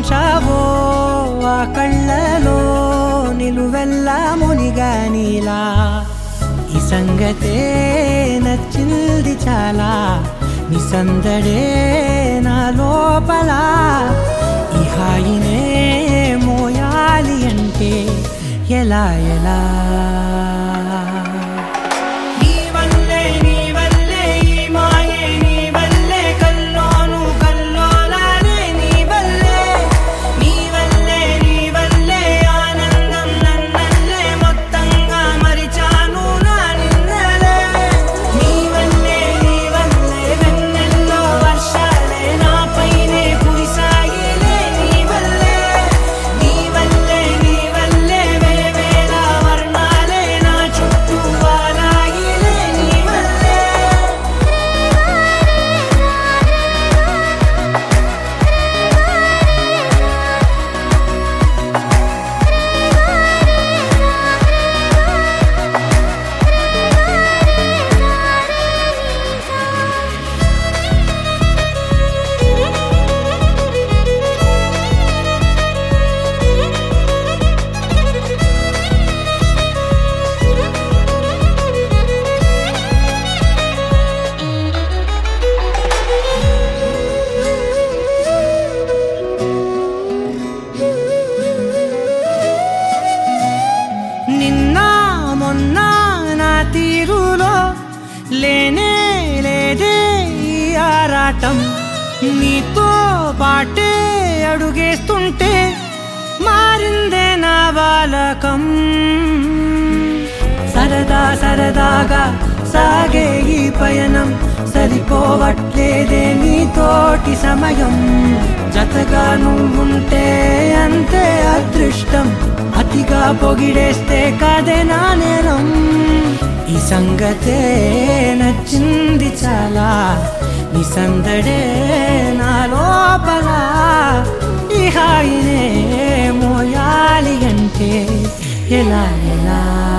ఉంచావో ఆ కళ్ళలో నిలువెల్ల మునిగానిలా ఈ సంగతే నచ్చింది చాలా నీ సందడే నా లోపల ఈ హాయినే మోయాలి అంటే ఎలా ఎలా తీరులో లేనే లేదే ఈ ఆరాటం నీతో పాటే అడుగేస్తుంటే మారిందే నా బాలకం సరదా సరదాగా సాగే ఈ పయనం సరిపోవట్లేదే నీతోటి సమయం జతగా నువ్వుంటే అంతే అదృష్టం అతిగా పొగిడేస్తే కాదే నా నేరం ఈ సంగతే నచ్చింది చాలా నీ సందడే నా లోపల ఈ హాయినే మోయాలి అంటే ఎలా ఎలా